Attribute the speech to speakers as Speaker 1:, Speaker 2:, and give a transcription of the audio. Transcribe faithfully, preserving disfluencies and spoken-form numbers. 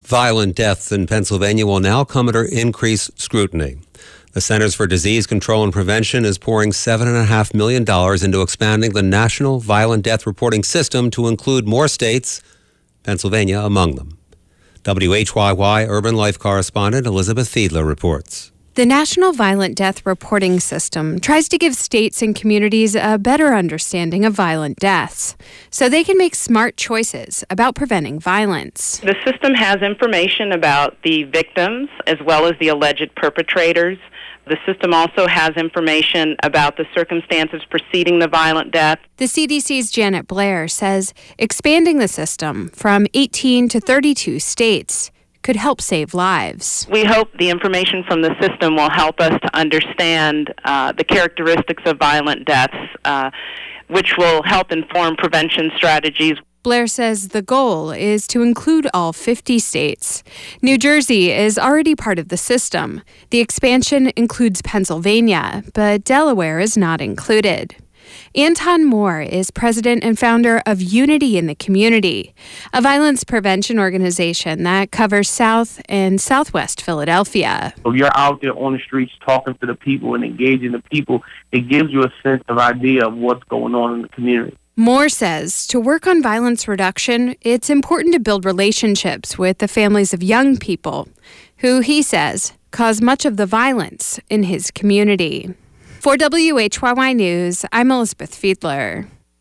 Speaker 1: Violent deaths in Pennsylvania will now come under increased scrutiny. The Centers for Disease Control and Prevention is pouring seven point five million dollars into expanding the National Violent Death Reporting System to include more states, Pennsylvania among them. W H Y Y Urban Life correspondent Elizabeth Fiedler reports.
Speaker 2: The National Violent Death Reporting System tries to give states and communities a better understanding of violent deaths so they can make smart choices about preventing violence.
Speaker 3: The system has information about the victims as well as the alleged perpetrators. The system also has information about the circumstances preceding the violent death.
Speaker 2: The C D C's Janet Blair says expanding the system from eighteen to thirty-two states could help save lives.
Speaker 3: We hope the information from the system will help us to understand uh, the characteristics of violent deaths, uh, which will help inform prevention strategies.
Speaker 2: Blair says the goal is to include all fifty states. New Jersey is already part of the system. The expansion includes Pennsylvania, but Delaware is not included. Anton Moore is president and founder of Unity in the Community, a violence prevention organization that covers South and Southwest Philadelphia.
Speaker 4: If you're out there on the streets talking to the people and engaging the people, it gives you a sense of idea of what's going on in the community.
Speaker 2: Moore says to work on violence reduction, it's important to build relationships with the families of young people, who he says cause much of the violence in his community. For W H Y Y News, I'm Elizabeth Fiedler.